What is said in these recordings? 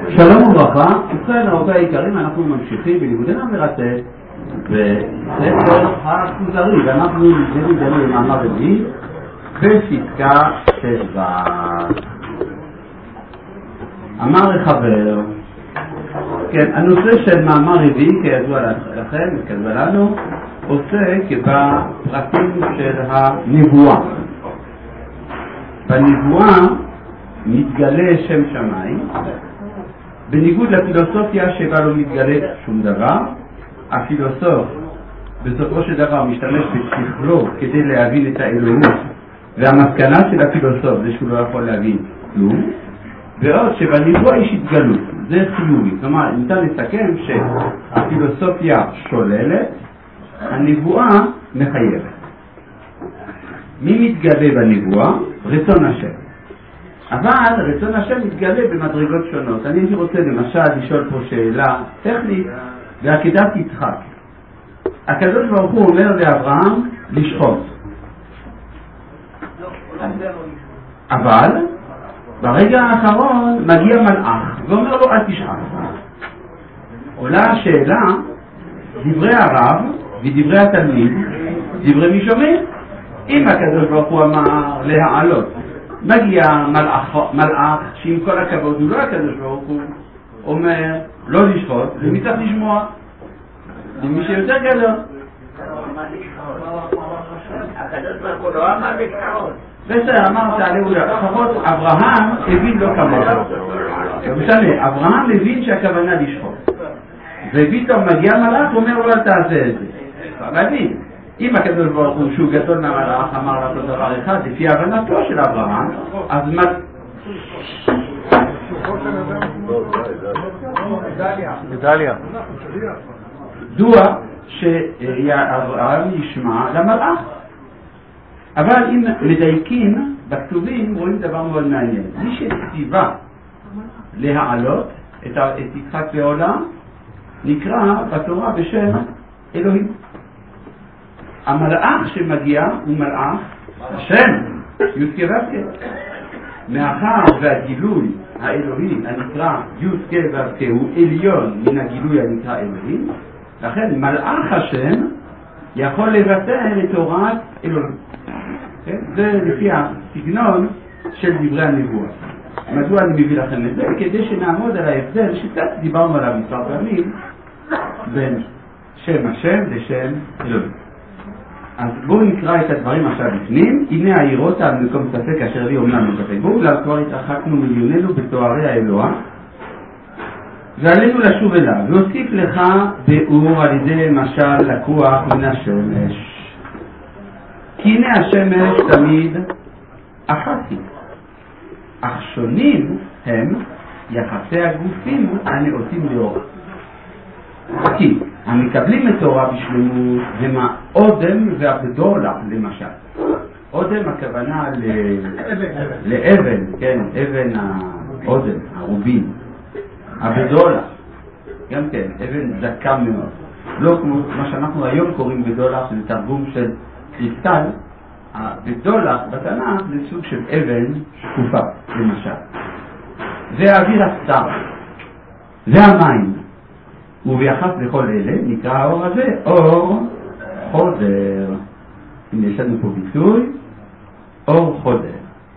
שלום וברכה, ובכן רבותיי היקרים, אנחנו ממשיכים בלימודנו המרתק בספר הכוזרי, ואנחנו נמצאים במאמר רביעי בפסקה 7. אמר לחבר, כן, הנושא של מאמר רביעי כידוע לכם וכידוע לנו עוסק בפרטים של הנבואה. בנבואה מתגלה שם שמיים, בניגוד לפילוסופיה שבה לא מתגלה שום דבר. הפילוסוף בסופו של דבר משתמש בשכלו כדי להבין את האלוהות, והמסקנה של הפילוסוף זה שהוא לא יכול להבין כלום, ועוד שבנבואה יש התגלות, זה חיובי. כלומר, ניתן לסכם שהפילוסופיה שוללת, הנבואה מחייבת. מי מתגלה בנבואה? רצון השם. אבל רצון השם מתגלה במדרגות שונות. אני הייתי רוצה למשל לשאול פה שאלה טכנית בעקדת יצחק. הקדוש ברוך הוא אומר לאברהם לשחוט, אבל ברגע האחרון מגיע מלאך ואומר לו אל תשחט. עולה השאלה, דברי הרב ודברי התלמיד, דברי מי שומע? אם הקדוש ברוך הוא אמר להעלות, מגיע מלאך שעם כל הכבוד הוא לא הקדוש ברוך הוא, אומר לא לשחוט, למי צריך לשמוע? למי שיותר גדול. הקדוש ברוך הוא לא אמר לשחוט. בסדר, אמרת עליו לפחות אברהם הבין לא כמוך. משנה, אברהם הבין שהכוונה לשחוט, ופתאום מגיע מלאך ואומר לו אל תעשה את זה. להבין, אם הקדוש ברוך הוא שהוא גדול מהמלאך אמר לעשות דבר אחד לפי הבנתו של אברהם, אז מה? מדליה. דוע שאברהם ישמע למלאך. אבל אם מדייקים בכתובים רואים דבר מאוד מעניין. מי שציווה להעלות את יצחק לעולם נקרא בתורה בשם אלוהים. המלאך שמגיע הוא מלאך השם, י' ו'. מאחר והגילוי האלוהי הנקרא י' ו' הוא עליון מן הגילוי הנקרא אלוהים, לכן מלאך השם יכול לבטל את הוראת אלוהים. זה לפי הסגנון של דברי הנבואה. מדוע אני מביא לכם את זה? כדי שנעמוד על ההבדל שקצת דיברנו עליו מספר פעמים בין שם השם לשם אלוהים. אז בואו נקרא את הדברים עכשיו בפנים. הנה העירות על מקום ספק אשר לי אומנם מספק. בואו כבר התרחקנו מיליוננו בתוארי האלוה ועלינו לשוב אליו, להוסיף לך באור על ידי משל לקוח מן השמש. כי הנה השמש תמיד אחת היא, אך שונים הם יחסי הגופים הנאותים לאור. כי המקבלים את תורה בשלמות הם האודם והבדולה למשל. אודם הכוונה לאבן, כן, אבן האודם, הרובין. הבדולה, גם כן, אבן דקה מאוד. לא כמו מה שאנחנו היום קוראים בדולה, שזה תרגום של קריסטל. הבדולה בתנ"ך זה סוג של אבן שקופה, למשל. זה האוויר הסתר, זה המים. וביחס לכל אלה נקרא האור הזה אור חודר. הנה יש לנו פה ביטוי אור חודר.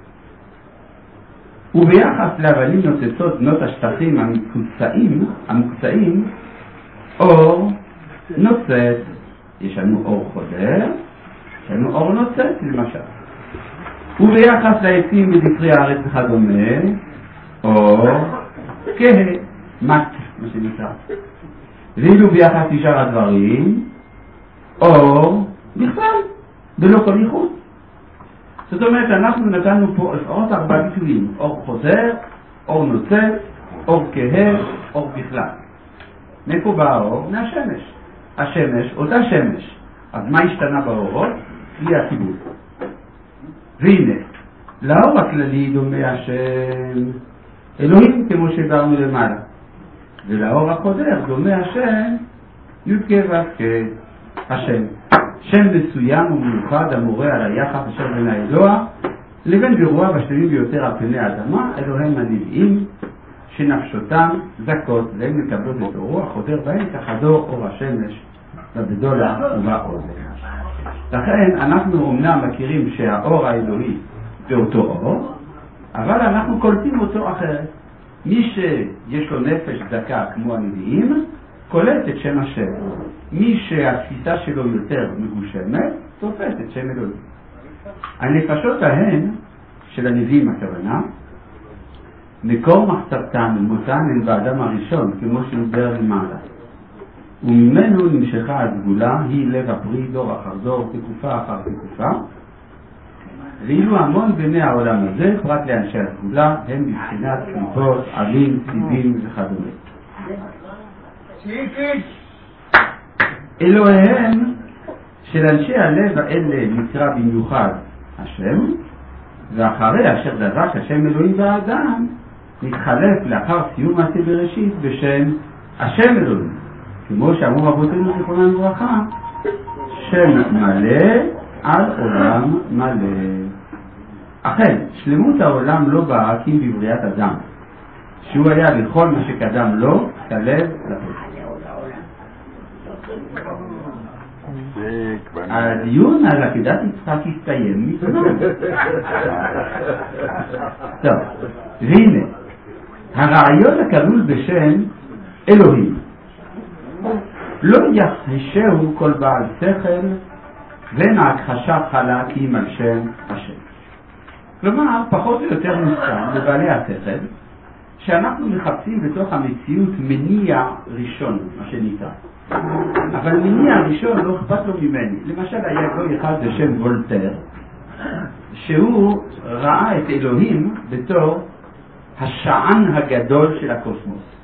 וביחס לאבנים נוצצות בנות השטחים המקוצאים אור נוצץ. יש לנו אור חודר, יש לנו אור נוצץ למשל. וביחס לעצים בדפרי הארץ וכדומה אור כהה, מת, מה שנקרא. ואילו ביחס לשאר הדברים אור בכלל בלא כל ייחוד. זאת אומרת, אנחנו נתנו פה לפחות 4 ביטויים: אור חוזר, אור נוצץ, אור כהה, אור בכלל. מאיפה בא האור? מהשמש. השמש, אותה שמש. אז מה השתנה באורות? בלי הקיבול. והנה, לאור הכללי דומה השם אלוהים כמו שדרנו למעלה, ולאור החודר דומה השם י' ו' השם. שם מסוים ומיוחד המורה על היחס אשר בין האלוה לבין בירוע בשלמים ביותר על פני האדמה, אלוהים הנביאים שנפשותם זכות, והן מקבלות את אורו החודר בהן כחדור אור השמש בבדולה ובעוז. לכן אנחנו אומנם מכירים שהאור האלוהי זה אותו אור, אבל אנחנו קולטים אותו אחרת. מי שיש לו נפש דקה כמו הנביאים, קולט את שם השם. מי שהתפיסה שלו יותר מגושמת, תופס את שם אלוהים. הנפשות ההן של הנביאים הכוונה, מקור מחצבתם ומותן הן באדם הראשון, כמו שנדבר למעלה. וממנו נמשכה הסגולה, היא לב הפרי דור אחר דור, תקופה אחר תקופה. ואילו המון בני העולם הזה, פרט לאנשי הסגולה, הם בבחינת קליפות, עלים, ציבים וכדומה. אלוהיהם של אנשי הלב האלה נקרא במיוחד השם, ואחרי אשר דבש השם אלוהים והאדם, מתחלף לאחר סיום מעשה בראשית בשם השם אלוהים. כמו שאמרו רבותינו זיכרונם לברכה, שם מלא על עולם מלא. אכן, שלמות העולם לא באה כי בבריאת אדם, שהוא היה לכל מה שקדם לו, כלב לפרק. הדיון על עקדת יצחק הסתיים מזמן. טוב, והנה, הרעיון הכלול בשם אלוהים לא יחשהו כל בעל שכל ואין הכחשה חלה כי אם על שם השם. כלומר, פחות או יותר מוסכם לבעלי השכל שאנחנו מחפשים בתוך המציאות מניע ראשון, מה שנקרא. אבל מניע ראשון לא אכפת לו ממני. למשל היה גוי אחד בשם וולטר, שהוא ראה את אלוהים בתור השען הגדול של הקוסמוס.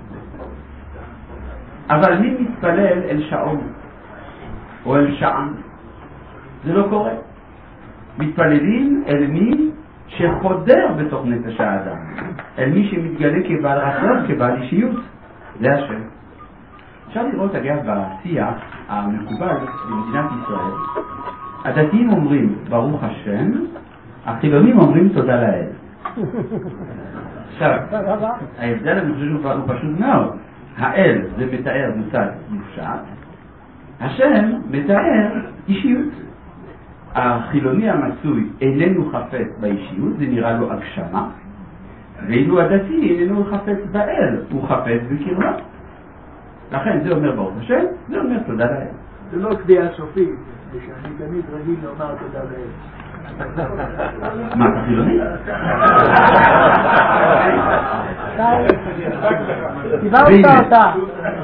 אבל מי מתפלל אל שעון או אל שען? זה לא קורה. מתפללים אל מי שחודר בתוך נפש האדם, אל מי שמתגלה כבעל רצון, כבעל אישיות. זה השם. אפשר לראות אגב בשיח המקובל במדינת ישראל, הדתיים אומרים ברוך השם, החילונים אומרים תודה לאל. עכשיו, ההבדל אני חושב הוא פשוט מאוד. האל זה מתאר מושג מופשט, השם מתאר אישיות. החילוני המצוי איננו חפץ באישיות, זה נראה לו הגשמה, ואילו הדתי איננו חפץ באל, הוא חפץ בקרבה. לכן זה אומר ברוך השם, זה אומר תודה לאל. זה לא קביעה סופית, זה שאני תמיד רגיל לומר תודה לאל. מה, אתה חילוני? דיברת אותה.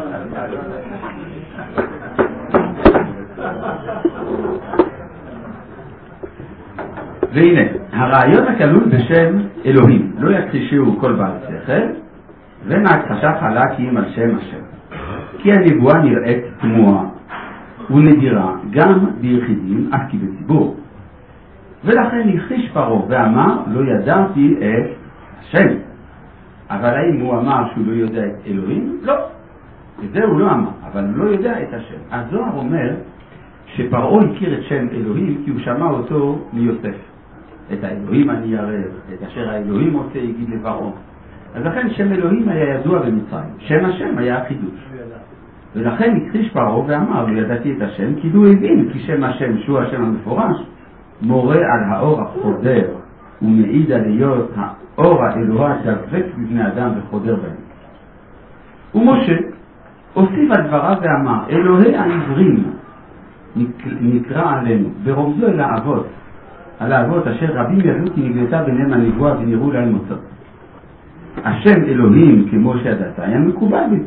והנה, הרעיון הכלול בשם אלוהים לא יכחישהו כל בעל שכל, ואין ההכחשה חלה כי אם על שם השם. כי הנבואה נראית תמוהה ונדירה גם ביחידים אף כי בציבור. ולכן הכחיש פרעה ואמר לא ידעתי את השם. אבל האם הוא אמר שהוא לא יודע את אלוהים? לא. את זה הוא לא אמר, אבל הוא לא יודע את השם. הזוהר אומר שפרעה הכיר את שם אלוהים כי הוא שמע אותו מיוסף. את האלוהים אני ירא, את אשר האלוהים עושה יגיד לפרעה. אז לכן שם אלוהים היה ידוע במצרים, שם השם היה חידוש. ולכן הכחיש פרעה ואמר לא ידעתי את השם, כי הוא הבין כי שם השם שהוא השם המפורש מורה על האור החודר ומעיד על להיות האור האלוה דבק בבני אדם וחודר בהם. ומשה הוסיף על דבריו ואמר אלוהי העברים נקרא עלינו ברומזו אל האבות, על האבות אשר רבים ידעו כי נגלתה ביניהם הנבואה ונראו להם מוצאות. השם אלוהים כמו שידעת היה מקובל בי.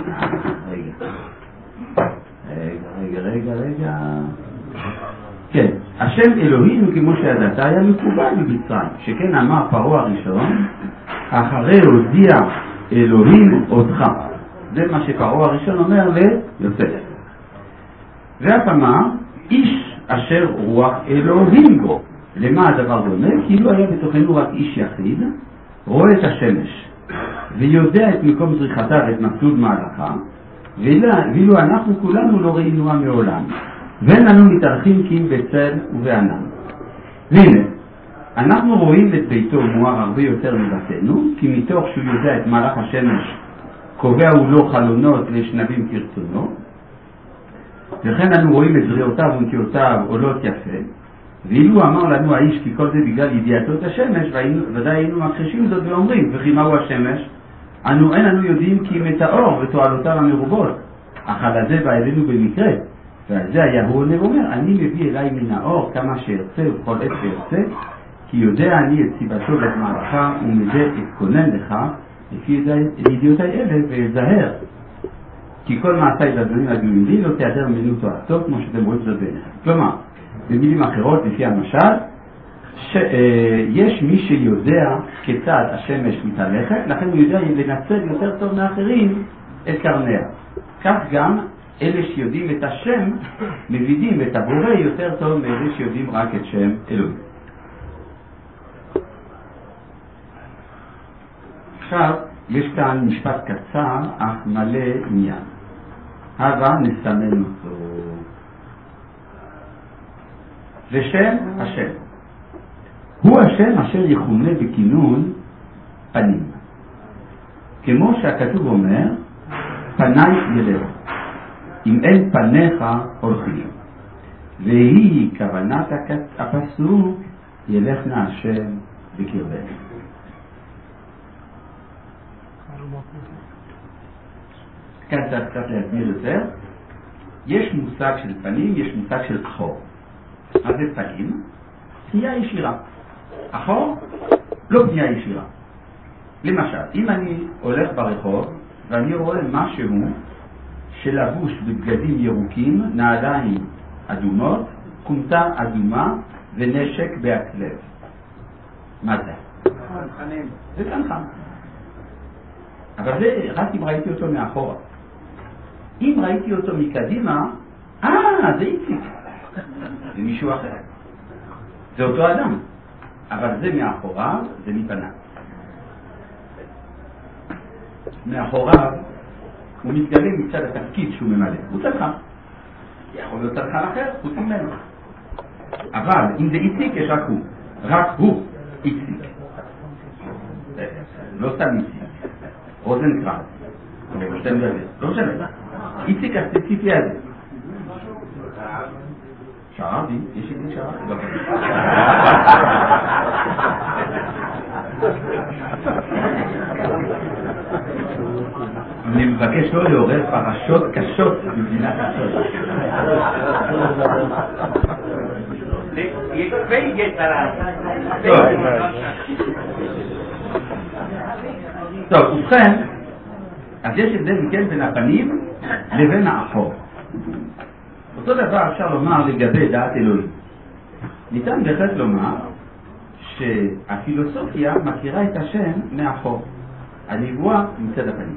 רגע. כן, השם אלוהים כמו שידעת היה מקובל במצרים, שכן אמר פרעה הראשון, אחרי הודיע אלוהים אותך. זה מה שפרעה הראשון אומר ליוסף. ואף אמר, איש אשר רוח אלוהים בו. למה הדבר דומה? כאילו היה בתוכנו רק איש יחיד, רואה את השמש, ויודע את מקום זריחתה ואת מסלול מהלכה, ואילו אנחנו כולנו לא ראינוה מעולם, ואין לנו מתארחים כי אם בצל ובענן. והנה, אנחנו רואים את ביתו מואר הרבה יותר מבתנו, כי מתוך שהוא יודע את מהלך השמש, קובע הוא לו חלונות לשנבים כרצונו, וכן אנו רואים את זריעותיו ונטיותיו עולות יפה, ואילו אמר לנו האיש כי כל זה בגלל ידיעתו את השמש, ודאי היינו מכחישים זאת ואומרים, וכי מהו השמש? אין אנו יודעים כי אם את האור ותועלותיו המרובות, אך על זה בא אלינו במקרה, ועל זה היה הוא עונה ואומר, אני מביא אליי מן האור כמה שארצה ובכל עת שארצה, כי יודע אני את סיבתו ואת מערכה, ומזה אתכונן לך, לפי ידיעותיי אלה, ואזהר. כי כל מעשי והדברים הגלויים לי לא תיעדר ממנו תועלתו, כמו שאתם רואים זאת בעיניכם. כלומר, במילים אחרות, לפי המשל, יש מי שיודע כיצד השמש מתהלכת, לכן הוא יודע לנצל יותר טוב מאחרים את קרניה. כך גם אלה שיודעים את השם מבינים את הבורא יותר טוב מאלה שיודעים רק את שם אלוהים. עכשיו, יש כאן משפט קצר אך מלא עניין. הבה נסמן אותו. לשם השם. הוא השם אשר יכונה בכינון פנים. כמו שהכתוב אומר, פניי ילך. אם אין פניך הולכים. והיא כוונת הפסוק, ילכנה השם בקרבנו. כאן צריך קצת להסביר יותר. יש מושג של פנים, יש מושג של אחור. מה זה פנים? פנייה ישירה. אחור? לא פנייה ישירה. למשל, אם אני הולך ברחוב ואני רואה משהו שלבוש בבגדים ירוקים, נעליים אדומות, קומטה אדומה ונשק בהכלב. מה זה? זה קנחן. אבל זה רק אם ראיתי אותו מאחורה. אם ראיתי אותו מקדימה, זה איציק. זה מישהו אחר. זה אותו אדם. אבל זה מאחוריו, זה מפניו. מאחוריו הוא מתגלה מצד התפקיד שהוא ממלא. הוא צלחן. יכול להיות צלחן אחר, הוא ממנו. אבל אם זה איציק, יש רק הוא. רק הוא איציק. לא סתם איציק. רוזנקרנץ. לא משנה. איציק הספציפי הזה. שערתי? יש לי שערתי? לא. אני מבקש לא לעורר פרשות קשות במדינת ישראל. יש פייגט עליו. טוב, ובכן, אז יש הבדל מכן בין הפנים לבין האחור. אותו דבר אפשר לומר לגבי דעת אלוהים. ניתן בהחלט לומר שהפילוסופיה מכירה את השם מאחור, הנבואה מצד הפנים.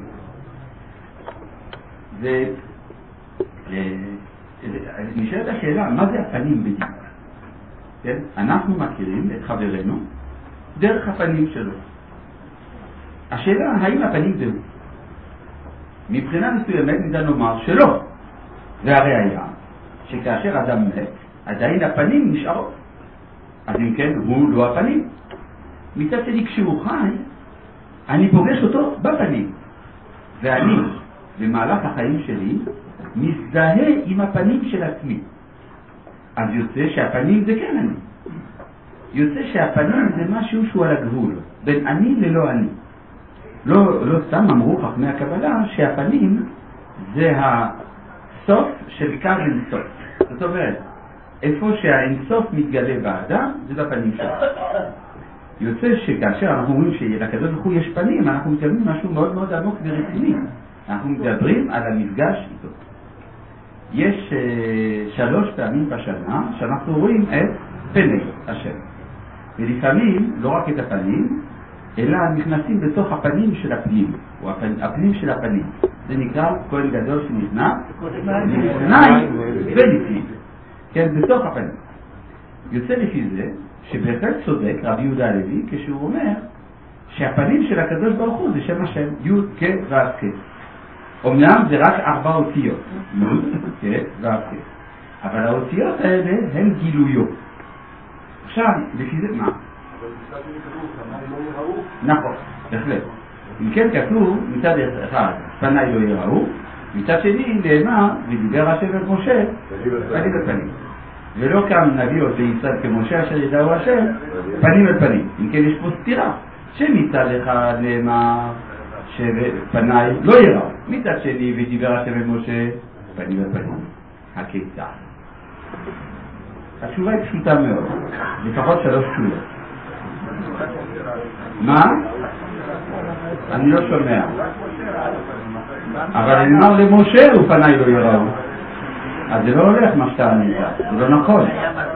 נשאלת השאלה, מה זה הפנים בדיוק? כן? אנחנו מכירים את חברנו דרך הפנים שלו. השאלה, האם הפנים זהו? מבחינה מסוימת ניתן לומר שלא. והראיה שכאשר אדם מת, עדיין הפנים נשארות. אז אם כן, הוא לא הפנים. מצד שני, כשהוא חי, אני פוגש אותו בפנים. ואני, במהלך החיים שלי, מזדהה עם הפנים של עצמי. אז יוצא שהפנים זה כן אני. יוצא שהפנים זה משהו שהוא על הגבול, בין אני ללא אני. לא סתם אמרו חכמי הקבלה שהפנים זה הסוף של קו אינסוף. זאת אומרת, איפה שהאינסוף מתגלה באדם, זה בפנים שלו. יוצא שכאשר אנחנו אומרים שלקדוש ברוך הוא יש פנים, אנחנו מתכוונים משהו מאוד מאוד עמוק ורציני. אנחנו מדברים על המפגש איתו. יש 3 פעמים בשנה שאנחנו רואים את פני השם. ולפעמים לא רק את הפנים, אלא נכנסים בתוך הפנים של הפנים, או הפנים של הפנים. זה נקרא כהן גדול שנכנס לפני ולפנים. כן, בתוך הפנים. יוצא לפי זה שבהחלט צודק רבי יהודה הלוי כשהוא אומר שהפנים של הקדוש ברוך הוא זה שם השם י' כ' ו' כ'. אמנם זה רק 4 אותיות, י' כ' ו' כ'. אבל האותיות האלה הן גילויות. עכשיו, לפי זה מה? נכון, בהחלט. אם כן כתוב מצד אחד פניי לא יראו, מצד שני נאמר ודיבר השם אל משה פנים אל פנים. ולא קם נביא עוד לישראל כמשה אשר ידעו השם פנים אל פנים. אם כן יש פה סתירה, שמצד אחד נאמר שפניי לא יראו, מצד שני ודיבר השם אל משה פנים אל פנים. הכיצד? התשובה היא פשוטה מאוד, לפחות 3 תשובות. מה? אני לא שומע. אבל נאמר למשה ופניי לא יראו. אז זה לא הולך מה שאתה ענית, זה לא נכון.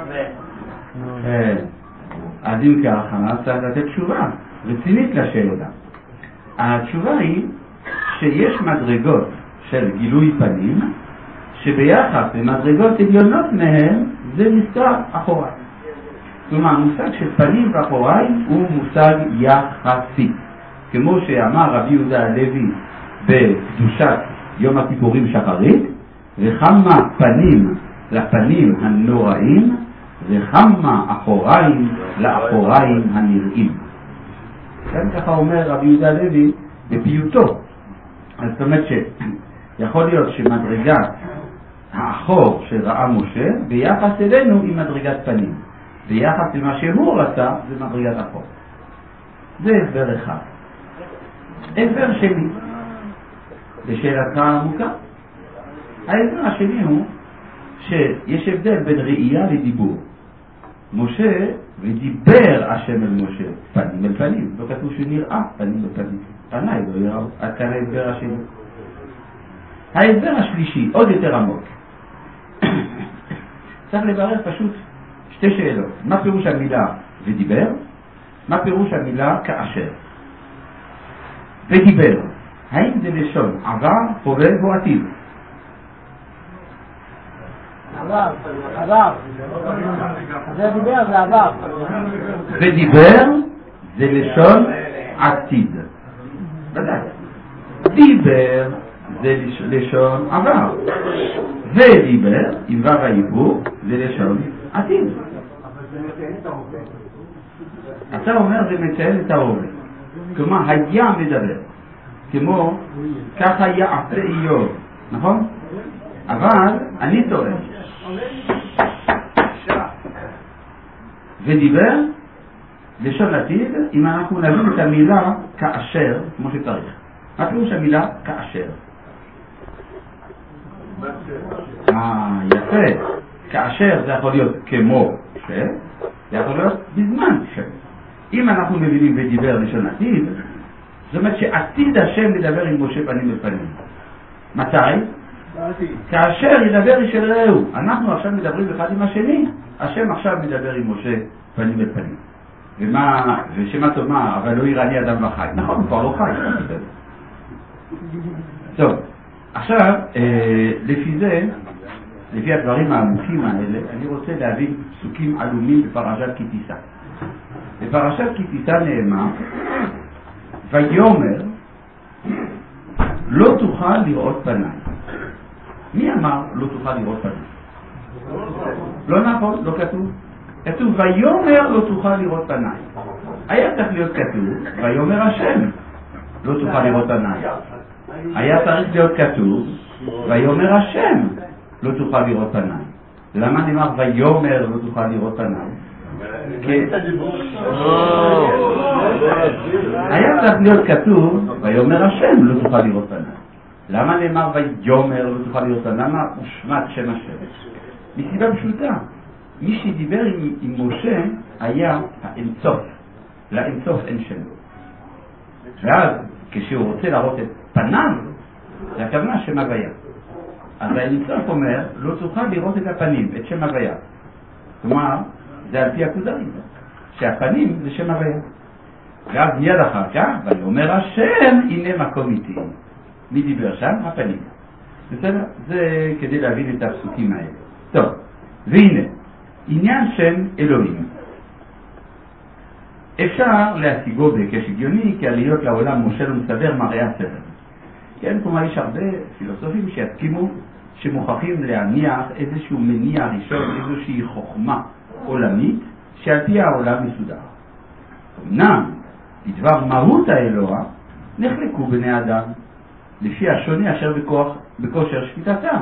אז אם ככה, צריך לתת תשובה רצינית לשאלה. התשובה היא שיש מדרגות של גילוי פנים, שביחס למדרגות עליונות מהם זה נקרא אחורי. כלומר, המושג של פנים ואחורי הוא מושג יחסי. כמו שאמר רבי יהודה הלוי בקדושת יום הכיפורים שחרית, וכמה פנים לפנים הנוראים, וכמה אחוריים לאחוריים הנראים. כאן ככה אומר רבי יהודה הלוי בפיוטו. אז זאת אומרת שיכול להיות שמדרגת האחור שראה משה ביחס אלינו היא מדרגת פנים. ביחס למה שהוא רצה זה מדרגת אחור. זה הסבר אחד. הסבר שני, לשאלתך העמוקה. ההסבר השני הוא שיש הבדל בין ראייה לדיבור. משה ודיבר השם אל משה פנים אל פנים. לא כתוב שנראה פנים אל פנים. פניי לא יראו. עד כאן ההסבר השני. ההסבר השלישי, עוד יותר עמוק. צריך לברר פשוט 2 שאלות. מה פירוש המילה ודיבר? מה פירוש המילה כאשר? ודיבר, האם זה לשון עבר, הווה או עתיד? עבר. זה דיבר, זה עבר. ודיבר זה לשון עתיד. ודאי. דיבר זה לשון עבר. ודיבר, עם וו העיבור, זה לשון עתיד. אתה אומר זה מציין את ההווה. כלומר, היה מדבר. כמו, ככה יעשה איוב. נכון? אבל אני טועה. ודיבר לשון עתיד, אם אנחנו נבין את המילה כאשר, כמו שצריך. מה פירוש המילה כאשר? יפה. כאשר זה יכול להיות כמו זה יכול להיות בזמן אם אנחנו מבינים ודיבר לשון עתיד, זאת אומרת שעתיד השם מדבר עם משה פנים בפנים. מתי? כאשר ידבר איש אל רעהו. אנחנו עכשיו מדברים אחד עם השני, השם עכשיו מדבר עם משה פנים בפנים. ושמה תאמר, אבל לא יראני אדם וחי. נכון, הוא כבר לא חי. טוב, עכשיו, לפי הדברים העמוקים האלה, אני רוצה להבין פסוקים עלומים בפרשת כי תישא. בפרשת כי תישא נאמר, ויאמר לא תוכל לראות פניי. מי אמר לא תוכל לראות פניי? לא נכון, לא כתוב. כתוב ויאמר לא תוכל לראות פניי. היה צריך להיות כתוב ויאמר השם לא תוכל לראות פניי. היה צריך להיות כתוב ויאמר השם לא תוכל לראות פניי. למה נאמר ויאמר לא תוכל לראות פניי? היה צריך להיות כתוב ויאמר השם לא תוכל לראות פניי. למה נאמר ויאמר לא תוכל לראות פניי? למה הושמט שם השם? מסיבה פשוטה, מי שדיבר עם משה היה האינסוף. לאינסוף אין שם. ואז כשהוא רוצה להראות את פניו, זה הכוונה שם הוויה. אז האינסוף אומר לא תוכל לראות את הפנים, את שם הוויה. כלומר, זה על פי הכוזרים, שהפנים זה שם הוויה. ואז מיד אחר כך, ויאמר השם הנה מקום איתי. מי דיבר שם? הפנים. בסדר? זה כדי להבין את הפסוקים האלה. טוב, והנה, עניין שם אלוהים. אפשר להשיגו בהיקש הגיוני, כי עליות לעולם משה לא מסדר מראה הסדר. כן, כלומר יש הרבה פילוסופים שיסכימו שמוכרחים להניח איזשהו מניע ראשון, איזושהי חוכמה עולמית, שעל פי העולם מסודר. אמנם, בדבר מהות האלוה, נחלקו בני אדם, לפי השונה אשר בכושר שפיטתם.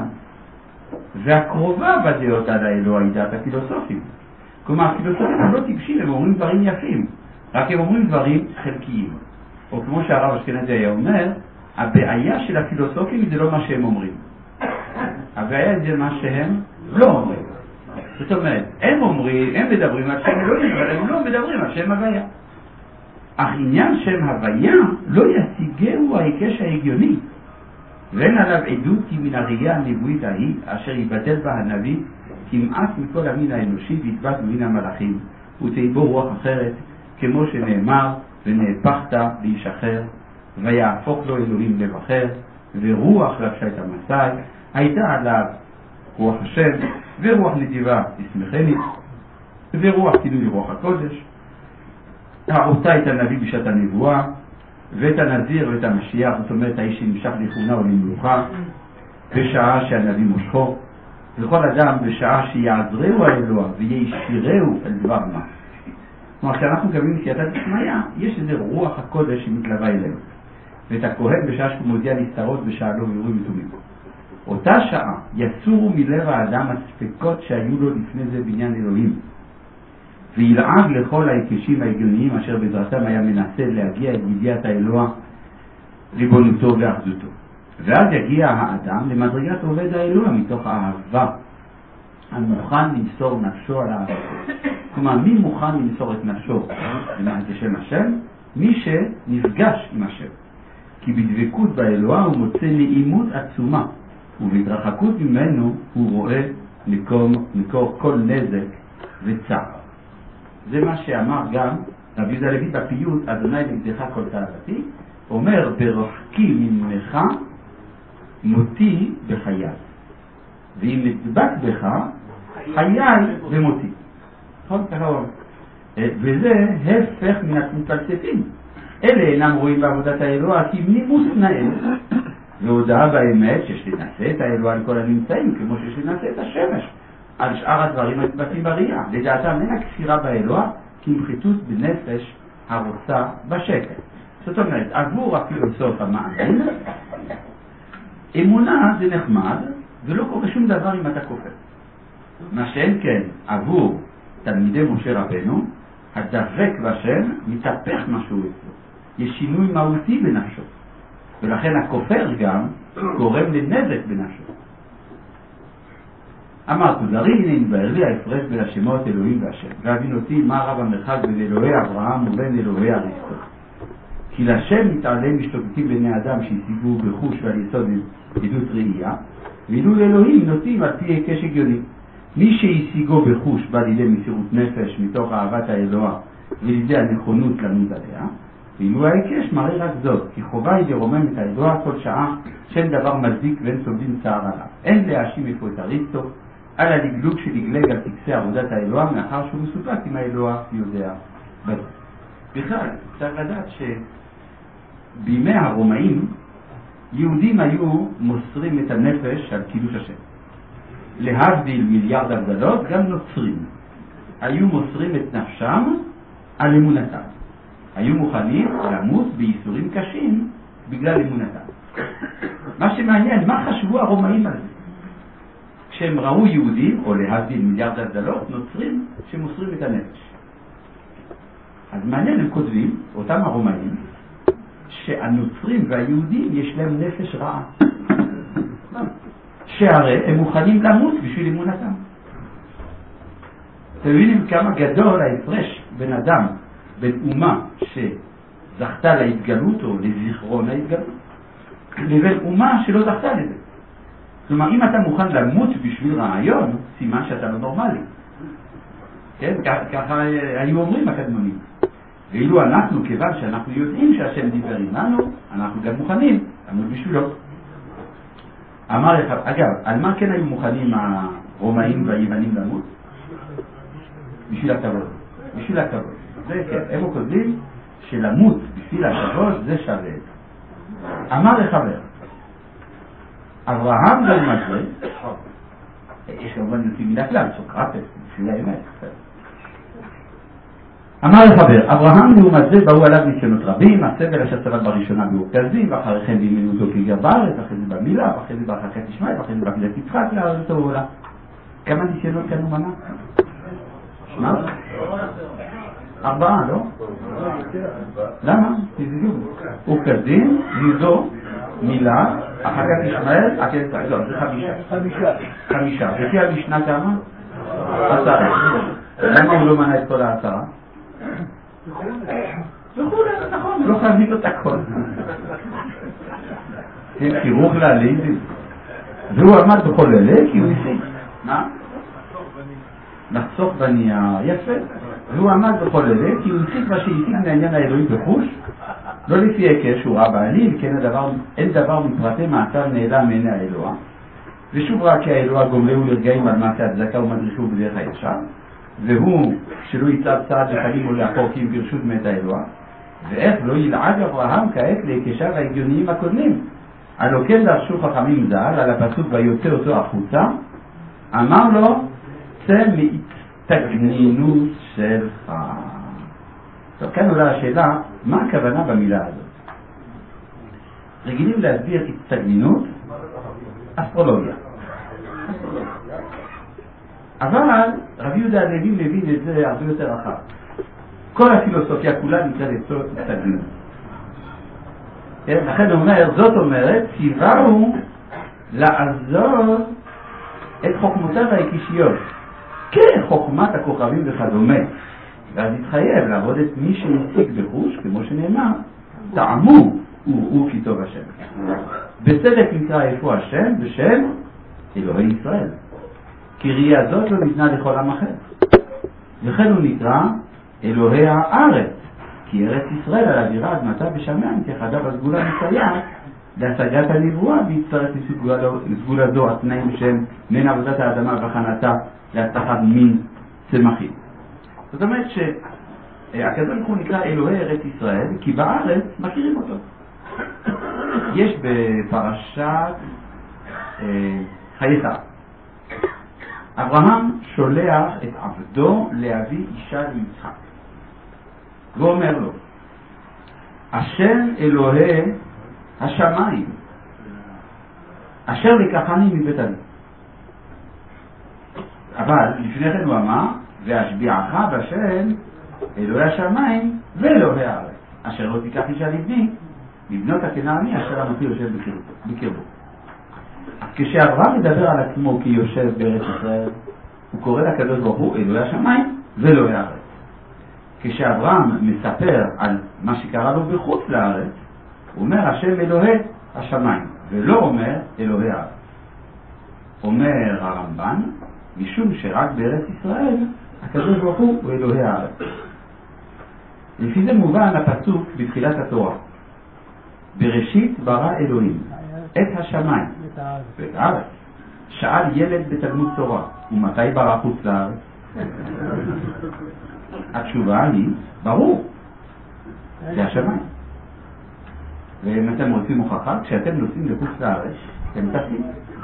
והקרובה בדעות על האלוה היא דעת הפילוסופים. כלומר, הפילוסופים הם לא טיפשים, הם אומרים דברים יפים, רק הם אומרים דברים חלקיים. או כמו שהרב אשכנזי היה אומר, הבעיה של הפילוסופים זה לא מה שהם אומרים. הבעיה זה מה שהם לא אומרים. זאת אומרת, הם מדברים על שם אלוהים, אבל הם לא מדברים על שם הוויה. אך עניין שם הוויה לא ישיגהו ההיקש ההגיוני, ואין עליו עדות כי מן הראייה הנבואית ההיא, אשר יבטל בה הנביא, כמעט מכל המין האנושי והתבט מן המלאכים, ותהיבו רוח אחרת, כמו שנאמר, ונהפכת לאיש אחר, ויהפוך לו אלוהים לב אחר, ורוח לבשה את המסי, הייתה עליו רוח השם, ורוח נדיבה תשמחני, ורוח כינוי רוח הקודש, העושה את הנביא בשעת הנבואה, ואת הנזיר ואת המשיח, זאת אומרת האיש שנמשך לכהונה ולמלוכה, בשעה שהנביא מושכו, וכל אדם בשעה שיעזרהו האלוה וישירהו על דבר מה. כלומר, כשאנחנו מקבלים סייעתא דשמיא, יש איזה רוח הקודש שמתלווה אלינו. ואת הכהן בשעה שהוא מודיע נסתרות בשעה לא וירורים יתומים. אותה שעה יסורו מלב האדם הספקות שהיו לו לפני זה בניין אלוהים, וילעג לכל ההיקשים ההגיוניים אשר בעזרתם היה מנסה להגיע אל ידיעת האלוה, ריבונותו ואחדותו. ואז יגיע האדם למדרגת עובד האלוה מתוך האהבה, המוכן למסור נפשו על האהבה. כלומר, מי מוכן למסור את נפשו לשם השם? מי שנפגש עם השם. כי בדבקות באלוה הוא מוצא נעימות עצומה, ובהתרחקות ממנו הוא רואה מקור כל נזק וצער. זה מה שאמר גם רבי יהודה הלוי בפיוט, אדוני נגדך כל תאוותי, אומר, ברחקי ממך מותי בחיי, ואם נדבק בך חיי ומותי. וזה הפך מן המתפלספים. אלה אינם רואים בעבודת האלוה כי נימוס נאה והודעה באמת שיש לנסה את האלוה על כל הנמצאים, כמו שיש לנסה את השמש על שאר הדברים המתבטאים בראייה. לדעתם אין הכפירה באלוה כי מחיתות בנפש הרוצה בשקט. זאת אומרת, עבור הפילוסוף המאמין, אמונה זה נחמד ולא קורה שום דבר אם אתה כופר. מה שאין כן עבור תלמידי משה רבנו, הדבק בשם מתהפך משהו אצלו. יש שינוי מהותי בנפשו, ולכן הכופר גם גורם לנזק בנפשו. אמר כוזרי, הנה נתבהר לי ההפרש בין השמות אלוהים והשם, והבין אותי מה רב המרחק בין אלוהי אברהם ובין אלוהי אריסטו. כי לשם מתעלם משתוקקים בני אדם שהשיגו בחוש ועל יסוד עדות ראייה, ואילו לאלוהים נוטים על פי היקש הגיוני. מי שהשיגו בחוש בא לידי מסירות נפש מתוך אהבת האלוה ולידי הנכונות למות עליה, ואילו ההיקש מראה רק זאת, כי חובה היא לרומם את האלוה כל שעה שאין דבר מזיק ואין סובלים צער עליו. אין להאשים איפה את אריסטו על הלגלוג שלגלג על טקסי עבודת האלוה מאחר שהוא מסופק עם האלוה יודע בזה. בכלל, צריך לדעת שבימי הרומאים יהודים היו מוסרים את הנפש על קידוש השם. להבדיל מיליארד הבדלות, גם נוצרים היו מוסרים את נפשם על אמונתם. היו מוכנים למות בייסורים קשים בגלל אמונתם. מה שמעניין, מה חשבו הרומאים על זה? כשהם ראו יהודים, או להבדיל מיליארד הבדלות, נוצרים שמוסרים את הנפש. אז מעניין, הם כותבים, אותם הרומאים, שהנוצרים והיהודים יש להם נפש רעה. שהרי הם מוכנים למות בשביל אמונתם. אתם מבינים כמה גדול ההפרש בין אדם, בין אומה שזכתה להתגלות או לזיכרון ההתגלות, לבין אומה שלא זכתה לזה. כלומר, אם אתה מוכן למות בשביל רעיון, סימן שאתה לא נורמלי. כן? ככה היו אומרים הקדמונים. ואילו אנחנו, כיוון שאנחנו יודעים שהשם דיבר עמנו, אנחנו גם מוכנים למות בשבילו. אמר לך, אגב, על מה כן היו מוכנים הרומאים והיוונים למות? בשביל הכבוד. בשביל הכבוד. זה כן, הם כותבים שלמות בשביל הכבוד זה שווה. אמר לחבר, אברהם לעומת זה, יש כמובן יוצאים מן הכלל, סוקרטס, בשביל האמת. אמר לחבר, אברהם לעומת זה באו עליו ניסיונות רבים, הסבל אשר סבל בראשונה באורכזים, ואחרי כן בימינו אותו כגר בארץ, ואחרי זה במילה, ואחרי זה בהרחקת ישמעאל, ואחרי זה בגילת יצחק לארץ העולה. כמה ניסיונות כאן הוא מנה? מה? 4, לא? למה? תזיזו. אורכזים, ניזו, מילה, אחר כך ישמעאל, לא, זה 5. לפי המשנה כמה? 10. למה הוא לא מנה את כל 10? וכולי, נכון, לא חייבים את הכל. תראוך להלידים. והוא עמד בכל אלה כי הוא השיג. מה? לחסוך בנייר, יפה. והוא עמד בכל אלה כי הוא השיג מה שהשיג מהעניין האלוהי בחוש, לא לפי היקש שהוא רע בעליל, כי אין דבר מפרטי מעצר נעלם מעיני האלוה. ושוב רק כי האלוה גומלהו לרגעים על מעשה הצדקה ומדריכו בדרך הישר, והוא שלא יצב צעד לחלים או לאחור כי אם ברשות מת האלוה, ואיך לא ילעג אברהם כעת להיקשיו ההגיוניים הקודמים. הלא כן דרשו חכמים ז"ל על הפסוק ויוצא אותו החוצה, אמר לו צא מהתגנינות שלך. טוב, כאן עולה השאלה, מה הכוונה במילה הזאת? רגילים להסביר התגנינות, אסטרולוגיה. אבל רבי יהודה הלוי מבין את זה הרבה יותר רחב. כל הפילוסופיה כולה נקראת התגנינות. לכן הוא אומר, זאת אומרת, ציווהו לעזור את חוכמותיו ההקישיות, כחוכמת הכוכבים וכדומה. ואז התחייב לעבוד את מי שהשיג בחוש, כמו שנאמר, טעמו וראו כי טוב השם. בצדק נקרא איפה השם בשם אלוהי ישראל. כי ראייה זאת לא ניתנה לכל עם אחר. לכן הוא נקרא אלוהי הארץ. כי ארץ ישראל על אווירה אדמתה בשמיים כחדה בסגולה מסייעת להשגת הנבואה והצטרף לסגולה זו התנאים שהם מן עבודת האדמה והכנתה להצלחת מין צמחים. זאת אומרת שהקדוש ברוך הוא נקרא אלוהי ארץ ישראל כי בארץ מכירים אותו. יש בפרשת חיי שרה אברהם שולח את עבדו להביא אישה ליצחק ואומר לו, השם אלוהי השמיים אשר לקחני מבית אבי. אבל לפני כן הוא אמר, והשביעך בשם אלוהי השמיים ואלוהי הארץ אשר לא תיקח אישה לבני מבנות הכנעני אשר אנוכי יושב בקרבו. כשאברהם מדבר על עצמו כי יושב בארץ ישראל, הוא קורא לקדוש ברוך הוא אלוהי השמיים ואלוהי הארץ. כשאברהם מספר על מה שקרה לו בחוץ לארץ, הוא אומר השם אלוהי השמיים, ולא אומר אלוהי הארץ. אומר הרמב"ן, משום שרק בארץ ישראל הקדוש ברוך הוא אלוהי הארץ. לפי זה מובן הפסוק בתחילת התורה, בראשית ברא אלוהים את השמיים ואת הארץ. שאל ילד בתלמוד תורה, ומתי ברא חוץ לארץ? התשובה היא, ברור, זה השמיים. ואם אתם רוצים הוכחה, כשאתם נוסעים לחוץ לארץ, אתם טסים.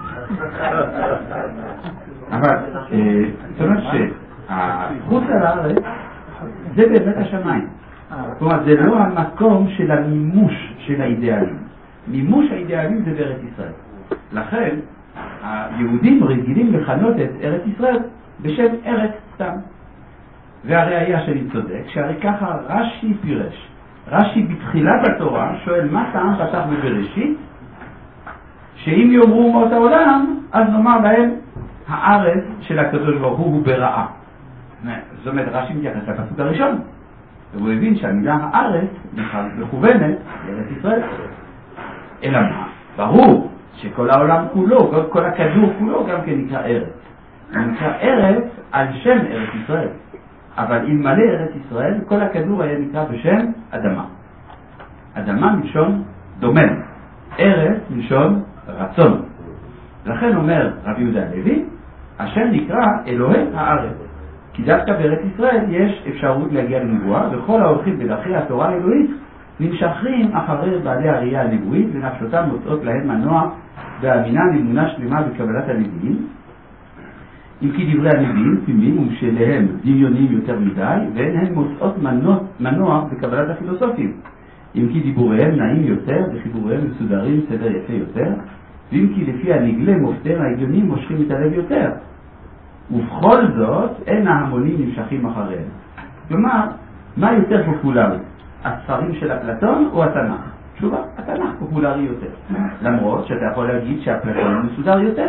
אבל, זאת אומרת שהחוץ לארץ זה באמת השמיים. זאת אומרת, זה לא המקום של המימוש של האידאלים. מימוש האידאלים זה בארץ ישראל. לכן, היהודים רגילים לכנות את ארץ ישראל בשם ארץ סתם. והראיה שאני צודק, שהרי ככה רש"י פירש. רש"י בתחילת התורה שואל מה טעם פתח בבראשית, שאם יאמרו אומות העולם, אז נאמר להם הארץ של הקדוש ברוך הוא ברעה. זאת אומרת, רש"י מתייחס לפסוק הראשון, והוא הבין שהמילה הארץ מכוונת לארץ ישראל. אלא מה? ברור שכל העולם כולו, כל הכדור כולו גם כן נקרא ארץ. הוא נקרא ארץ על שם ארץ ישראל. אבל אם מלא ארץ ישראל, כל הכדור היה נקרא בשם אדמה. אדמה מלשון דומם, ארץ מלשון רצון. לכן אומר רבי יהודה הלוי, השם נקרא אלוהי הארץ. כי דווקא בארץ ישראל יש אפשרות להגיע לנבואה, וכל ההולכים בדרכי התורה האלוהית נמשכים אחרי בעלי הראייה הנבואית, ונפשותם מוצאות להם מנוע באמינה לאמונה שלמה בקבלת הנביאים. אם כי דברי הנביאים תמימים ושאליהם דמיוניים יותר מדי, ואין הם מוצאות מנוע בקבלת הפילוסופים. אם כי דיבוריהם נעים יותר וחיבוריהם מסודרים סדר יפה יותר, ואם כי לפי הנגלה מופתיהם ההגיונים מושכים את הלב יותר. ובכל זאת אין ההמונים נמשכים אחריהם. כלומר, מה יותר פופולרי? הספרים של אפלטון או התנ"ך? תשובה, התנ"ך פופולרי יותר. למרות שאתה יכול להגיד שהאפלטון מסודר יותר.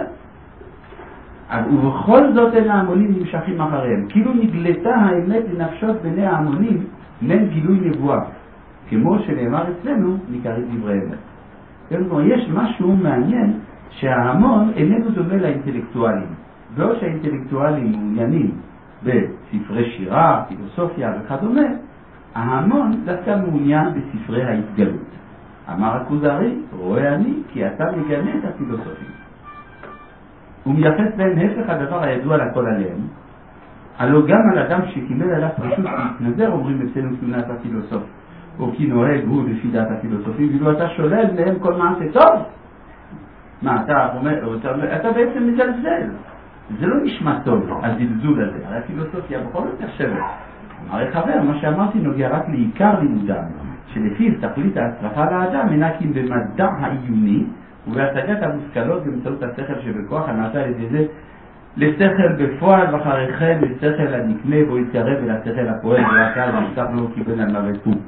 ובכל זאת אין ההמונים נמשכים אחריהם. כאילו נגלתה האמת לנפשות בני ההמונים מן גילוי נבואה. כמו שנאמר אצלנו, ניכרים דברי אמת. כלומר, יש משהו מעניין שההמון איננו דומה לאינטלקטואלים. בעוד שהאינטלקטואלים מעוניינים בספרי שירה, פילוסופיה וכדומה, ההמון דווקא מעוניין בספרי ההתגלות. אמר הכוזרי, רואה אני כי אתה מגנה את הפילוסופים. הוא מייחס בהם הפך הדבר הידוע לכל עליהם, הלא גם על אדם שקיבל עליו פשוט להתנזר אומרים אצלנו תלונת הפילוסוף, או כי נוהג הוא לפי דעת הפילוסופים, ואילו אתה שולל מהם כל מעשה טוב. מה, אתה בעצם מזלזל. זה לא נשמע טוב, הזלזול הזה. הרי הפילוסופיה בכל זאת נחשבת. אמר חבר, מה שאמרתי נוגע רק לעיקר לימודם, שלפיו תכלית ההצלחה לאדם אינה כי במדע העיוני ובהשגת המושכלות באמצעות השכל שבכוח הנעשה על ידי זה לשכל בפועל ואחרי כן לשכל הנקנה בו יתקרב אל השכל הפועל והקל ונשתף לו כיוון על מוות הוא.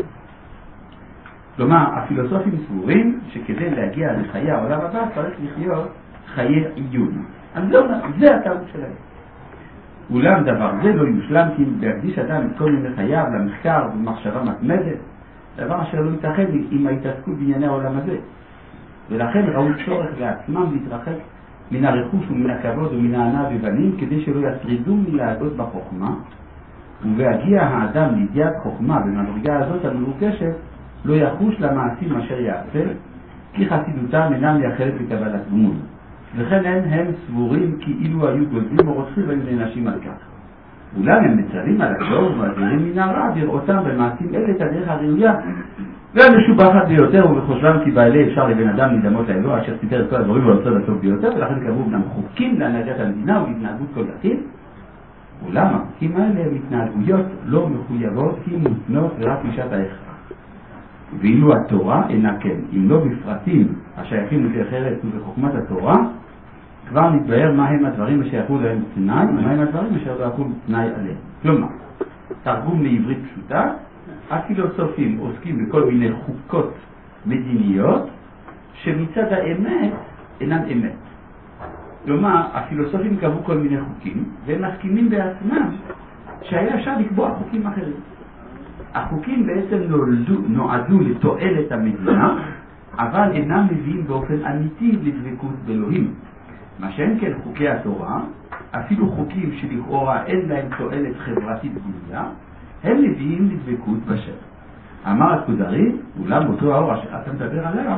כלומר, הפילוסופים סבורים שכדי להגיע לחיי העולם הבא צריך לחיות חיי עיון. אז זה הטעות שלהם. אולם דבר זה לא יושלם כי אם להקדיש אדם את כל מיני חייו למחקר ומחשבה מתמדת, דבר אשר לא יתאחד עם ההתעסקות בענייני העולם הזה. ולכן ראו צורך לעצמם להתרחק מן הרכוש ומן הכבוד ומן הענה בבנים כדי שלא ישרידו מלהגות בחוכמה, ובהגיע האדם לידיעת חוכמה במדרגה הזאת המבוקשת לא יחוש למעשים אשר יעשה, כי חסידותם אינם מייחדת לקבלת גמול. וכן הם סבורים כאילו היו גוזלים או רוצחים והיו נענשים על כך. אולם הם מצרים על הטוב ומזהירים מן הרע בראותם במעשים אלה את הדרך הראויה והמשובחת ביותר, ובחושבם כי בעלי אפשר לבן אדם להידמות לאלוה אשר סיפר את כל הדברים ולעשות הטוב ביותר, ולכן קבעו בנם חוקים להנהגת המדינה ולהתנהגות כל דתית. אולם החוקים האלה הם התנהגויות לא מחויבות כי מותנות ורק משעת ההכרח. ואילו התורה אינה כן, אם לא בפרטים השייכים לדרך ארץ ובחוכמת התורה, כבר נתבהר מהם הדברים אשר יחול להם תנאי ומהם הדברים אשר לא יחול תנאי עליהם. כלומר, תרגום לעברית פשוטה, הפילוסופים עוסקים בכל מיני חוקות מדיניות שמצד האמת אינם אמת. כלומר, הפילוסופים קבעו כל מיני חוקים והם מסכימים בעצמם שהיה אפשר לקבוע חוקים אחרים. החוקים בעצם נועדו לתועלת המדינה, אבל אינם מביאים באופן אמיתי לדבקות באלוהים. מה שאין כן חוקי התורה, אפילו חוקים שלכאורה אין להם תועלת חברתית גדולה, הם מביאים לדבקות בשם. אמר הכוזרי, אולם אותו האור שאתה מדבר עליו,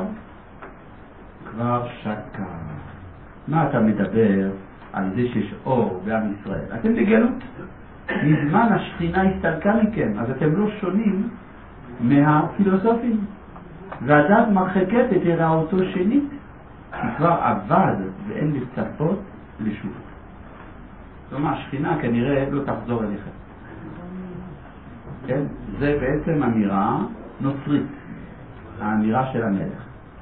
כבר שקע. מה אתה מדבר על זה שיש אור בעם ישראל? אתם בגלות. מזמן השכינה הסתלקה מכם, אז אתם לא שונים מהפילוסופים. והדת מרחקת את הראותו שנית, כי כבר עבד ואין לצפות לשוב. כלומר, השכינה כנראה לא תחזור אליכם. כן? זה בעצם אמירה נוצרית, האמירה של המלך.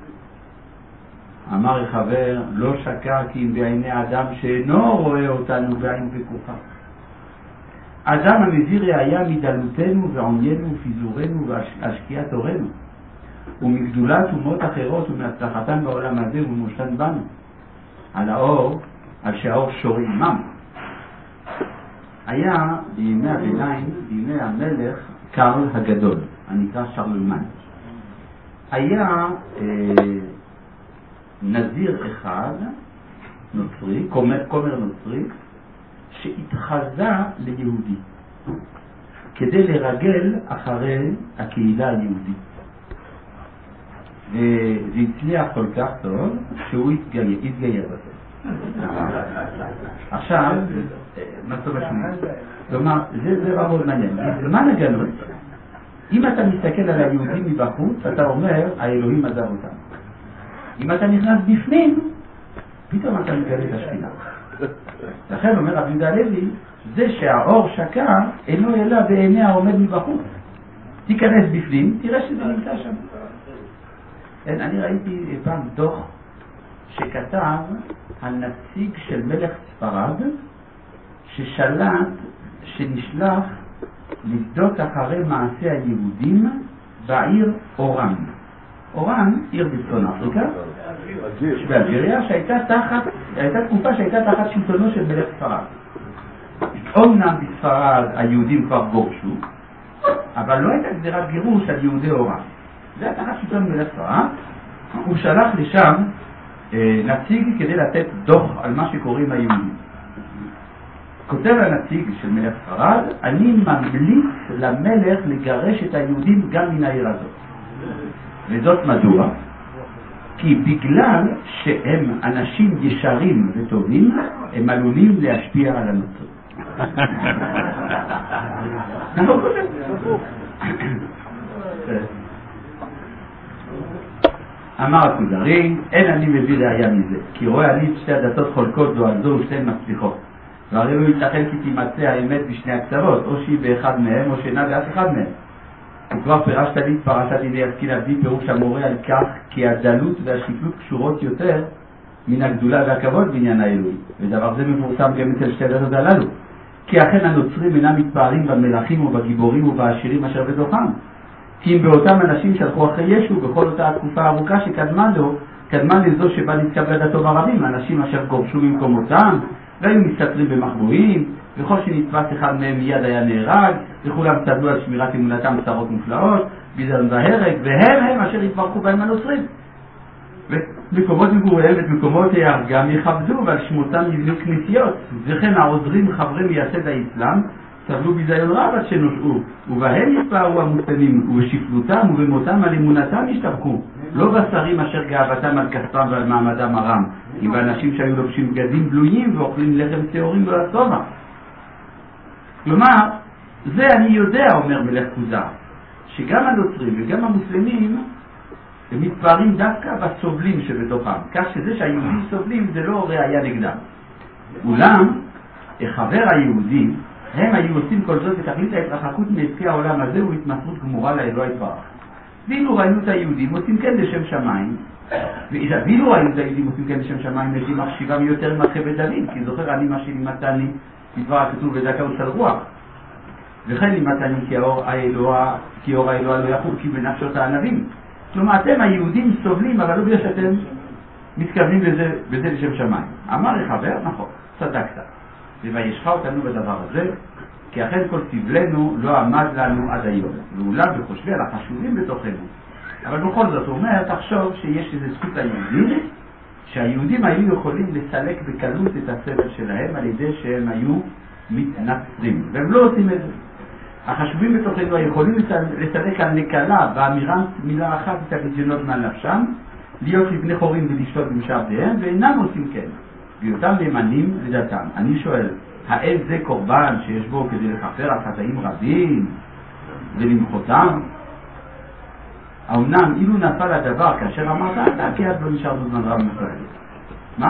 אמר החבר, לא שקע כי אם בעיני אדם שאינו רואה אותנו בעין וקופה. אדם המביא ראיה מדלותנו ועוניינו ופיזורנו והשקיעת אורנו, ומגדולת אומות אחרות ומהצלחתן בעולם הזה ומושתן בנו, על האור, על שהאור שור עמם. היה בימי הביניים, בימי המלך קרל הגדול, הנקרא שרלמן. היה נזיר אחד, נוצרי, כומר נוצרי, שהתחזה ליהודי, כדי לרגל אחרי הקהילה היהודית. וזה הצליח כל כך טוב שהוא התגייר בזה. עכשיו, מה זאת אומרת? כלומר, זה דבר מאוד מעניין. בזמן הגלות, אם אתה מסתכל על היהודים מבחוץ, אתה אומר, האלוהים עזב אותם. אם אתה נכנס בפנים, פתאום אתה מגלה את השכינה. לכן אומר רבי יהודה הלוי, זה שהאור שקע אינו אלא בעיני העומד מבחוץ. תיכנס בפנים, תראה שזה נמצא שם. אני ראיתי פעם דוח שכתב הנציג של מלך ספרד שנשלח לבדוק אחרי מעשה היהודים בעיר אורן. אורן, עיר בצפון אפריקה, באלג'יריה, הייתה תקופה שהייתה תחת שלטונו של מלך ספרד. אומנם בספרד היהודים כבר גורשו, אבל לא הייתה גזירת גירוש על יהודי אורן. זה היה תחת שלטון מלך ספרד. הוא שלח לשם נציג כדי לתת דוח על מה שקוראים היהודים. כותב הנציג של מלך ספרד, אני ממליץ למלך לגרש את היהודים גם מן העיר הזאת. וזאת מדוע? כי בגלל שהם אנשים ישרים וטובים, הם עלולים להשפיע על הנוצרים. אמר הכוזרי, אין אני מביא ראיה מזה, כי רואה אני את שתי הדתות חולקות זו על זו ושתיהן מצליחות. והרי לא יתכן כי תימצא האמת בשני הקצוות, או שהיא באחד מהם או שאינה באף אחד מהם. וכבר פירשת לי את פרשת דיני עסקין עבדי פירוש המורה על כך כי הדלות והשפלות קשורות יותר מן הגדולה והכבוד בעניין האלוהי, ודבר זה מפורסם גם אצל שתי הדתות הללו. כי אכן הנוצרים אינם מתפארים במלכים ובגיבורים ובעשירים אשר בתוכם. כי אם באותם אנשים שהלכו אחרי ישו בכל אותה התקופה הארוכה שקדמה לזו שבה נתקבלה דתו ברבים, אנשים אשר גורשו ממקומותם והיו מסתתרים במחבואים, וכל שנתפס אחד מהם מיד היה נהרג, וכולם צדלו על שמירת אמונתם צרות מופלאות, ביזיון והרג, והם אשר התברכו בהם הנוצרים. ומקומות מגוריהם ואת מקומות ההרגם יכבדו, ועל שמותם יבנו כנסיות, וכן העוזרים חברי מייסד האסלאם סבלו ביזיון רב עד שנושעו, ובהם יתפארו המוסלמים, ובשפלותם ובמותם על אמונתם ישתבחו, לא בשרים אשר גאוותם על כספם ועל מעמדם הרם, כי באנשים שהיו לובשים בגדים בלויים ואוכלים לחם שעורים ולא שובע. כלומר, זה אני יודע, אומר מלך כוזר, שגם הנוצרים וגם המוסלמים הם מתפארים דווקא בסובלים שבתוכם, כך שזה שהיהודים סובלים זה לא ראיה נגדם. אולם, החבר היהודים, הם היו עושים כל זאת ותכלית ההתרחקות מעסקי העולם הזה והתמסרות גמורה לאלוהי יתברך. ואילו ראינו את היהודים עושים כן לשם שמיים, ואילו ראינו את היהודים עושים כן לשם שמיים, יש לי מחשיבה מיותר עם החבד דוד, כי זוכר אני מה שלימדתני בדבר הכתוב ודקה ושל רוח. וכן לימדתני כי אור האלוה לא יחול כי בנפשות הענבים. כלומר אתם היהודים סובלים, אבל לא בגלל שאתם מתכוונים בזה לשם שמיים. אמר לחבר, נכון, צדקת. וישכה אותנו בדבר הזה, כי אכן כל סבלנו לא עמד לנו עד היום. ואולי בחושבי על החשובים בתוכנו. אבל בכל זאת הוא אומר, תחשוב שיש איזו זכות ליהודים, שהיהודים היו יכולים לסלק בקלות את הסבל שלהם על ידי שהם היו מתנצרים. והם לא עושים את זה. החשובים בתוכנו יכולים לסלק על נקלה באמירה מילה אחת את הביזיונות מעל נפשם, להיות לבני חורים ולשתות במשעבדיהם, ואינם עושים כן. בהיותם נאמנים לדתם. אני שואל, האם זה קורבן שיש בו כדי לכפר על חטאים רבים ולמחותם? האמנם אילו נפל הדבר כאשר אמרת אתה כי אז לא נשאר בזמן רב ישראל. מה?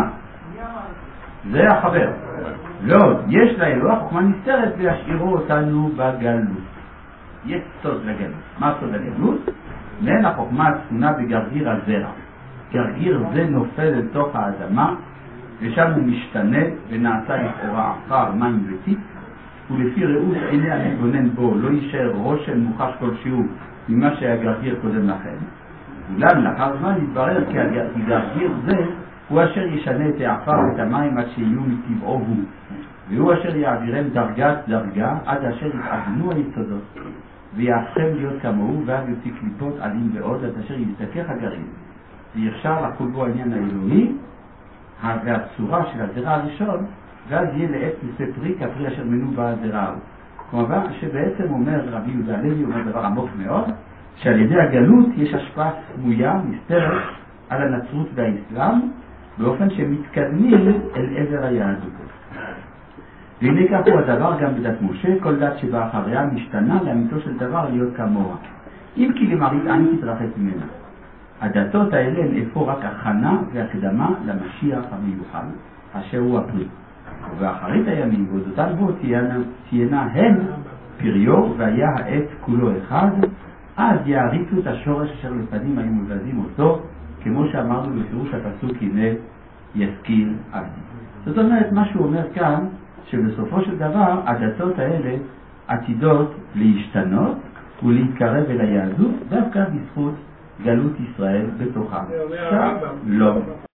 זה החבר. לא, יש לאלוה חוכמה נסתרת וישאירו אותנו בגלות. יש סוד לגלות. מה סוד הגלות? מעין החוכמה הצפונה בגרגיר הזרע. גרגיר זה נופל אל תוך האדמה ושם הוא משתנה ונעשה לכאורה עפר, מים וטיט, ולפי ראות עיני המתבונן בו לא יישאר רושם מוחש כלשהו ממה שהיה גרגיר קודם לכן. אולם לאחר זמן יתברר כי הגרגיר זה הוא אשר ישנה את העפר ואת המים עד שיהיו מטבעו הוא, והוא אשר יעבירם דרגה עד אשר יתעגנו היסודות ויהפכם להיות כמוהו ועד יוציא קליפות עלים ועוד עד אשר יזדכך הגרעין ויחשר לחול בו העניין האלוהי והצורה של הזרע הראשון, ואז יהיה לעץ נושא פרי כפרי אשר מנו בזרע ההוא. כלומר שבעצם אומר רבי יהודה הלוי, אומר דבר עמוק מאוד, שעל ידי הגלות יש השפעה סמויה, מסתרת, על הנצרות והאסלאם, באופן שמתקדמים אל עבר היהדות. והנה כך הוא הדבר גם בדת משה, כל דת שבאה אחריה משתנה לאמיתו של דבר להיות כמוה. אם כי למראית עין תתרחק ממנה. הדתות האלה הן אפוא רק הכנה והקדמה למשיח המיוחד, אשר הוא הפרי. ואחרית הימים ועודותיו בו תהיינה הן פריו, והיה העץ כולו אחד, אז יעריצו את השורש אשר לפנים היו מבזים אותו, כמו שאמרנו בפירוש הפסוק, הנה ישכיל עבדי. זאת אומרת, מה שהוא אומר כאן, שבסופו של דבר הדתות האלה עתידות להשתנות ולהתקרב אל היהדות, דווקא בזכות גלות ישראל בתוכם. לא.